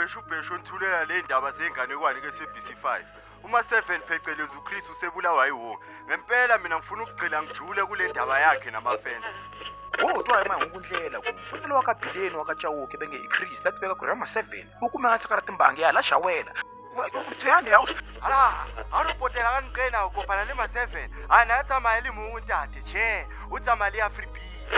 ubheshu onthulela le ndaba zenganekwane ke-SABC5. Uma7 phecelezi uChris usebulawa yiwo. Ngempela mina ngifuna ukugcila ngijule kule ndaba yakhe namafenza. Utwa ima ngokundlela kumfanele wakabhileni wakatshawuke benge iChris lathi beka grama 7 ukuma ngathi karati imbangi yala shawela. Uthanda house. Ala, arupotela kaniqena ukopana le ma7. Anathi amayeli umuntu che, utsamali yaFree.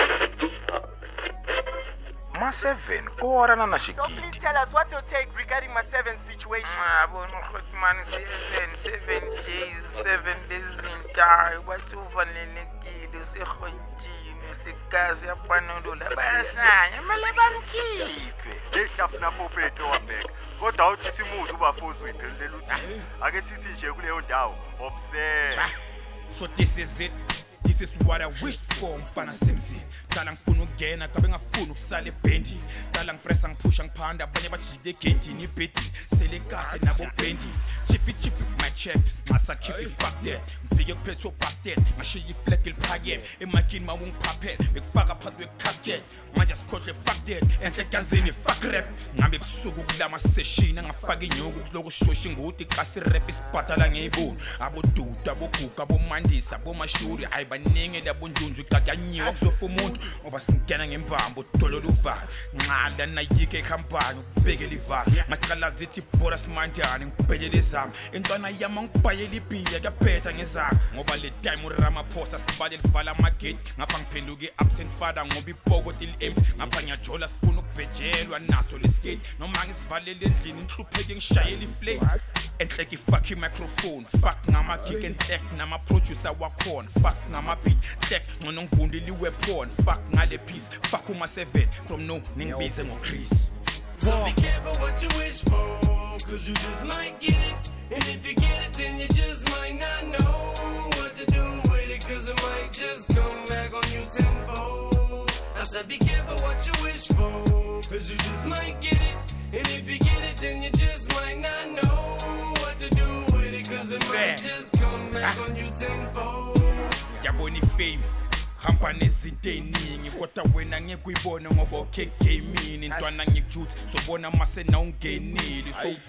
Ma7 ora na So shigidi. please tell us what your take regarding Ma7's situation. Bona man 7 days entire bathi uvalelekile usekhonjini usikazi yapanondola bayasanya mali bamkhiphe. Lehlafuna popetho wabheka. Kodwa uthi simuzi ubafosi uyiphelele uthi. Ake sithi nje kuleyo ndawo observe. So this is it. This is what I wished for, mfana Simzi. Dala ngifuna ukungena kabe ngafuna ukusala ebhendi. Dala ngipressa ngiphusha ngiphanda abanye bajide egedini ibhedi. Selekase nabo bendi. Chippy my check. Masa keep it fuck that. Ngifike kuphethe obasted. Ngashiya iflag eliphakeme. Emakini mawungiphaphela. Bekufaka phansi kwecasket. Manje sikhohle fuck that. Enhle gazini fuck rap. Ngambe ebusuku kulama session angafaka inyuku kuloku shosha ingudi kasi rap isibhadala ngeyibono. Aboduda aboguga abomandisa abomashuri baningi labonjunju ixakanyiwa kuzofa umuntu ngoba singena ngembambo dolo luvalo nqala nayike ekhambani ukubekela ivalo masiqala zithi bora simandane ngibhekele zami intwana yami ngibhayela ibhiya kuyaphetha ngezakhe ngoba le time uRamaphosa sibale livala amagate ngapha ngiphenduke absent father ngoba ipokoti li-empty ngapha ngiyajola sifuna ukubhejelwa naso leskate noma ngisivalele endlini inhlupheke ngishayela iflate enhleki fuck microphone fuck ngama kick and tech nama producer wakhona fuck ngama beat tech ngono ngivundile iweapon fuck ngale piece fuck uma7 from no ningibize ngoChris. So be careful what you wish for, cause you just might get it. And if you get it, then you just might not know what to do with it, cause it might just come back on you tenfold. I said be careful what you wish for, cause you just might get it. And if you get it, then you just might not know what to do with it, cause it might just come back on you tenfold. Yabona ifame hamba nezinto eziningi kodwa wena ngeke uyibone ngoba okay gaming intwana ngikujuthi sobona mase na ungenile so